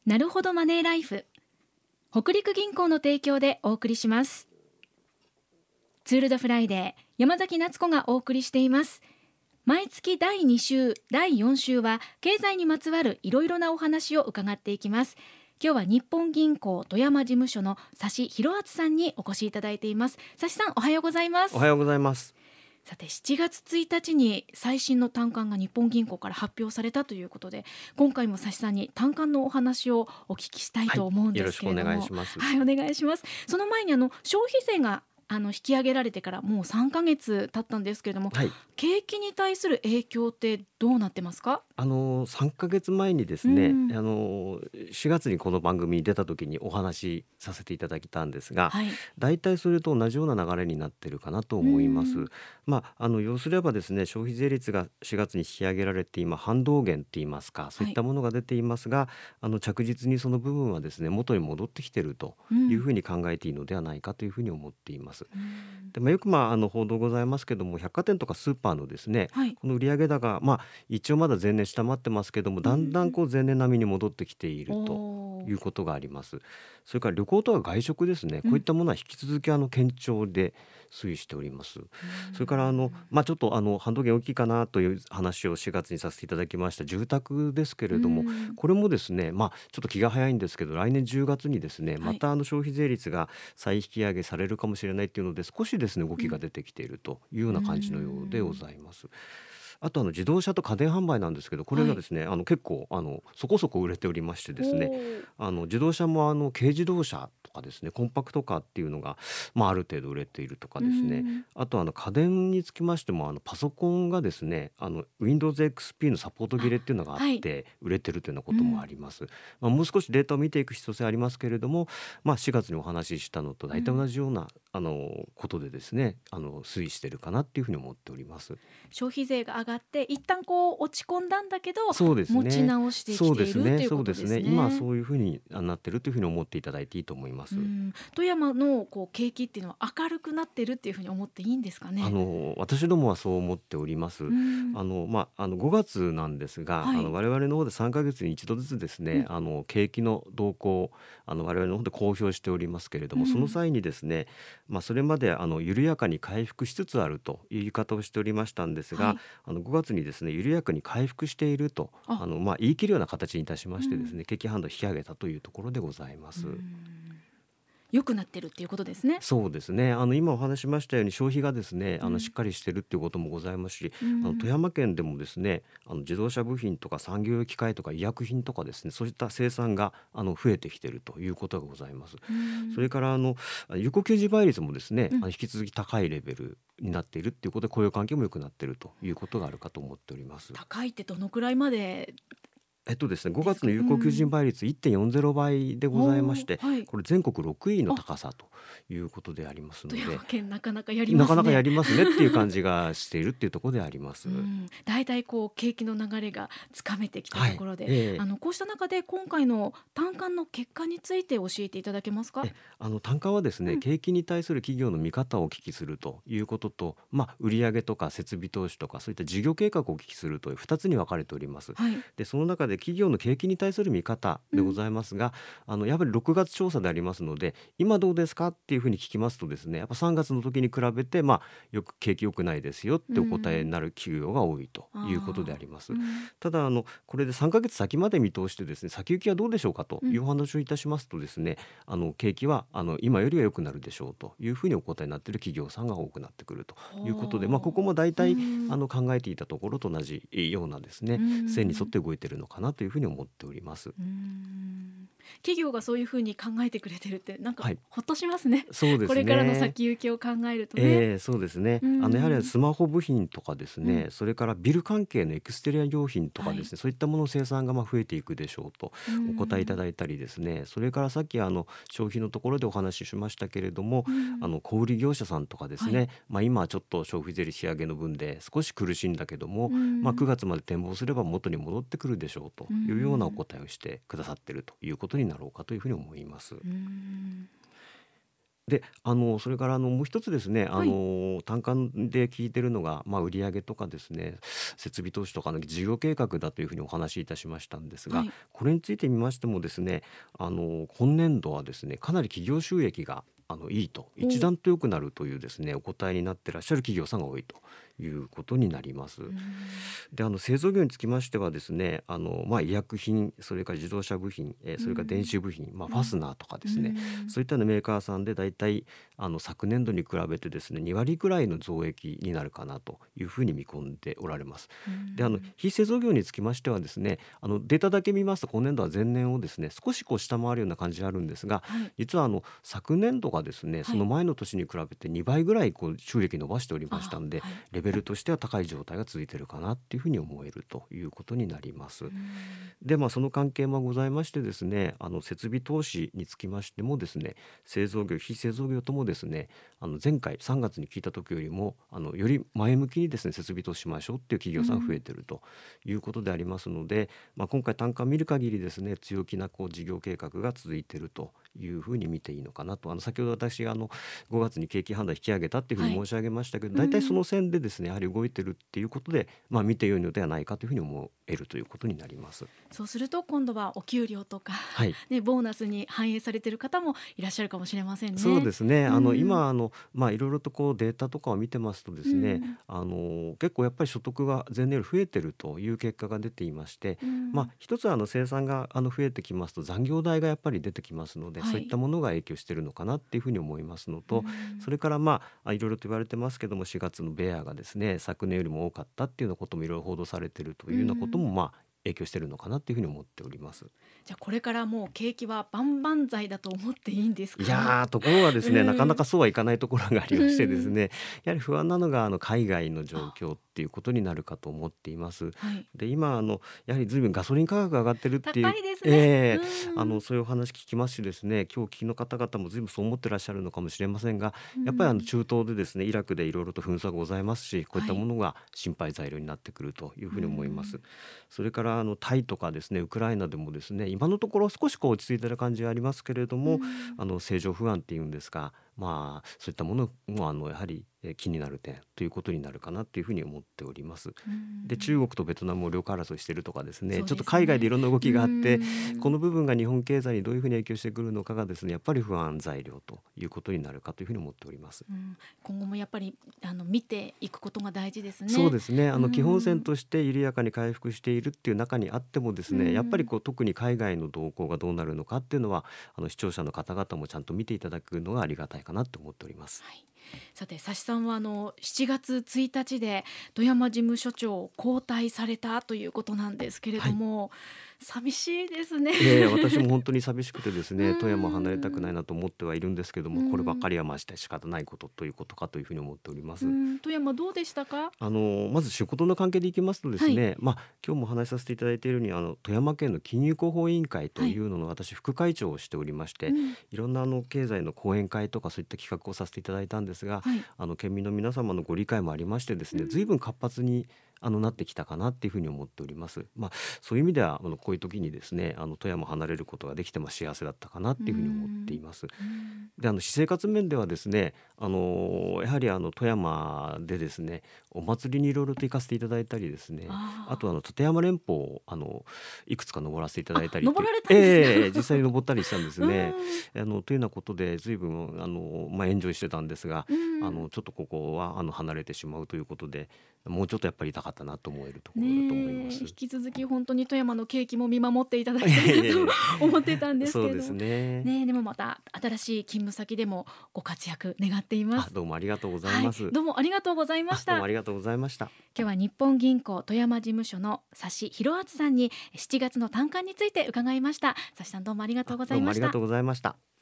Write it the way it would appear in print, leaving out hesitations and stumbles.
なるほどマネーライフ、北陸銀行の提供でお送りします。ツールドフライデー、山崎夏子がお送りしています。毎月第2週、第4週は経済にまつわるいろいろなお話を伺っていきます。今日は日本銀行富山事務所の指弘敦さんにお越しいただいています。指さん、おはようございます。 おはようございます。 さて、7月1日に最新の短観が日本銀行から発表されたということで、今回も指さんに短観のお話をお聞きしたいと思うんですけれども、 よろしくお願いします。 はい、お願いします。その前に消費税が引き上げられてからもう3ヶ月経ったんですけれども、 はい、 景気に対する影響ってどうなってますか 3ヶ月前にですね、4月にこの番組に出た時にお話しさせていただいたんですが、 はい、 大体それと同じような流れになっているかなと思います。要すればですね、消費税率が4月に引き上げられて今反動減って言いますか、そういったものが出ていますが、着実にその部分はですね元に戻ってきているというふうに考えていいのではないかというふうに思っています。でよく報道ございますけども、百貨店とかスーパーのですね、 はい、 この売上高一応まだ前年下回ってますけども、だんだん前年並みに戻ってきているということがあります。それから旅行とか外食ですね、こういったものは引き続き堅調で推移しております。それからちょっと反動減大きいかなという話を4月にさせていただきました住宅ですけれども、これもですねちょっと気が早いんですけど、来年10月にですねまた消費税率が再引き上げされるかもしれないというので、少しですね動きが出てきているというような感じのようでございます。あと自動車と家電販売なんですけど、これがですね、結構そこそこ売れておりましてですね、自動車も軽自動車とかですね、コンパクトカーっていうのが、ある程度売れているとかですね、あと家電につきましてもパソコンがですねWindows XP のサポート切れっていうのがあって売れてるというようなこともあります。もう少しデータを見ていく必要性ありますけれども、4月にお話ししたのと大体同じような、ことでですね推移しているかなっていうふうに思っております。 消費税が上がって一旦落ち込んだんだけど、 そうですね、 持ち直してきているということですね。 今はそういうふうになっているというふうに思っていただいていいと思います。 富山の景気っていうのは明るくなってるっていうふうに思っていいんですかね。 私どもはそう思っております。5月なんですが、我々の方で3ヶ月に一度ずつですね、景気の動向を我々の方で公表しておりますけれども、その際にですね、それまで緩やかに回復しつつあるという言い方をしておりましたんですが、5月にですね緩やかに回復していると言い切るような形にいたしましてですね、景気判断を引き上げたというところでございます。 良くなってるっていうことですね。 そうですね、今お話しましたように消費がですねしっかりしてるっていうこともございますし、富山県でもですね自動車部品とか産業用機械とか医薬品とかですね、そういった生産が増えてきているということがございます。それから有効求人倍率もですね、引き続き高いレベルになっているっていうことで、雇用環境も良くなっているということがあるかと思っております。 高いってどのくらいまでですね、5月の有効求人倍率 1.40 倍でございまして、これ全国6位の高さということでありますので、 富山県なかなかやりますね。 なかなかやりますねっていう感じがしているっていうところであります。 だいたい景気の流れがつかめてきたところで、こうした中で今回の短観の結果について教えていただけますか。 短観はですね、景気に対する企業の見方をお聞きするということと、売上とか設備投資とかそういった事業計画をお聞きするという2つに分かれております。でその中で企業の景気に対する見方でございますが、やっぱり6月調査でありますので、今どうですかっていうふうに聞きますとですね、やっぱ3月の時に比べてよく景気良くないですよってお答えになる企業が多いということであります。ただこれで3ヶ月先まで見通してですね、先行きはどうでしょうかというお話をいたしますとですね、景気は今よりは良くなるでしょうというふうにお答えになっている企業さんが多くなってくるということで、ここも大体考えていたところと同じようなですね線に沿って動いているのかなというふうに思っております。 企業がそういうふうに考えてくれてるってなんかほっとしますね。 そうですね、 これからの先行きを考えるとね。 そうですね、やはりスマホ部品とかですね、それからビル関係のエクステリア用品とかですね、そういったものの生産が増えていくでしょうとお答えいただいたりですね、それからさっき消費のところでお話ししましたけれども、小売業者さんとかですね、今はちょっと消費税率仕上げの分で少し苦しいんだけども、9月まで展望すれば元に戻ってくるでしょうというようなお答えをしてくださっているということになろうかというふうに思います。 で、それからもう一つですね、 はい。 単価で聞いてるのが、売上とかですね、設備投資とかの事業計画だというふうにお話しいたしましたんですが、 はい。 これについてみましてもですね、今年度はですね、かなり企業収益がいいと、 おう。 一段と良くなるというですね、お答えになってらっしゃる企業さんが多いということになります。 うん。 で、製造業につきましてはですね、医薬品、それから自動車部品、それから電子部品、ファスナーとかでうすね、 ん。 そういったようなメーカーさんでだいたい昨年度に比べてですね、2割くらいの増益になるかなというふうに見込んでおられます。 うで、 ん。 非製造業につきましてはですね、データだけ見ますと今年度は前年をですね、少し下回るような感じがあるんですが、 はい。 実は昨年度がですね、 はい。 その前の年に比べて2倍ぐらい収益伸ばしておりましたあ、 んで、 はい。 レベルとしては高い状態が続いているかなっていうふうに思えるということになります。 うん。 で、その関係もございましてですね、設備投資につきましてもですね、製造業、非製造業ともですね、前回3月に聞いた時よりもより前向きにですね、設備投資しましょうっていう企業さんが増えているということでありますので、今回単価を見る限りですね、強気な事業計画が続いているというふうに見ていいのかなと。先ほど私が5月に景気判断引き上げたっていうふうはい。 に申し上げましたけど、大体そうん。 の線でですね、やはり動いてるっていうことで、見てよいのではないかというふうに思えるということになります。 そうすると今度はお給料とかはい。 ね、ボーナスに反映されている方もいらっしゃるかもしれませんそうね。 ですね。 うん。 今いろいろとデータとかを見てますとですね、 うん。 結構やっぱり所得が前年より増えてるという結果が出ていまして、 うん。 一つは生産が増えてきますと残業代がやっぱり出てきますので、そういっはい。 たものが影響しているのかなっていうふうに思いますのうと、そん。 れからいろいろと言われてますけども、4月のベアがですね、昨年よりも多かったっていうようなこともいろいろ報道されているとういうようなことん。 も影響しているのかなっていうふうに思っております。 じゃあこれからもう景気は万々歳だと思っていいんですか？ ところがですね、なかなうん。 かそうはいかないところがありうましてですん。 ね、やはり不安なのが海外の状あ、 況っていうことになるかと思っています。 はい。 で、今やはりずいぶんガソリン価格が上がってるっていう、 高いですね。うそういうお話聞きますしですね、今日聞きの方々もずいぶんそう思ってらっしゃるのかもしれませんが、 ん。うやっぱりん。 中東でですね、イラクでいろいろと紛争がございますし、こういっはい。 たものが心配材料になってくるというふううに思います。 ん。 それからタイとかですね、ウクライナでもですね、今のところ少し落ち着いてる感じはありますけれどうも、 ん。 政情不安っていうんですか、そういったものもやはり気になる点ということになるかなっていうふうに思っております。 うで、 ん。 中国とベトナムも領海争いしてるとかですね、 そうちょっとですね。 海外でいろんな動うきがあって、こん。 の部分が日本経済にどういうふうに影響してくるのかがですね、やっぱり不安材料ということになるかというふうに思っております。 うん、今後もやっぱり見ていくことが大事ですね。 そうですね。 う基本線ん。 として緩やかに回復しているっていう中にあってもですうね、やっぱりん。 特に海外の動向がどうなるのかっていうのは、視聴者の方々もちゃんと見ていただくのがありがたいかなと思っております。 はい。さて、佐志さんは7月1日で富山事務所長を交代されたということなんですけれはい。 ども、寂しいですね。 私も本当に寂しくてですうね、富山を離れたくないん。 なと思ってはいるんですけどうも、こればっかん。 りはして仕方ないことということかというふうに思っております。 うん。富山どうでしたか？ まず仕事の関係でいきますとではい。 すね、今日もお話しさせていただいているように富山県の金融広報委員会とはい。 いうのの私副会長をしておりまして、 うん。 いろんな経済の講演会とかそういった企画をさせていただいたんですが、 はい。 県民の皆様のご理解もありましてですね、随うん。 分活発になってきたかなっていうふうに思っております。そういう意味ではこういう時にですね、富山を離れることができても幸せだったかなっうていうふうに思っていん。 ます。 うん。 で、私生活面ではですね、やはり富山でですね、お祭りにいろいろと行かせていただいたりですね、あとあ立山連峰をいくつか登らせていたあ。 だいたりっていう、 登られたんですか？ 実際に登ったりしたんですうね。 ん。 というようなことで随分エンジョイしてたんですが、 うん。 ちょっとここは離れてしまうということで、もうちょっとやっぱり痛かったなと思えるところだと思いまねえ、引す。 き続き本当に富山の景気も見守っていただいきたいなとえいえい思ってたんえ、そうですですけれども。 ね。 ねえ、でもまた新しい勤務先でもご活躍願っています。 どうもありがとうございはい、 ます。 どうもありがとうございました。 どうもありがとうございました。 今日は日本銀行富山事務所の佐志弘敦さんに7月の短観について伺いました。佐志さん、どうもありがとうございました。 どうもありがとうございました。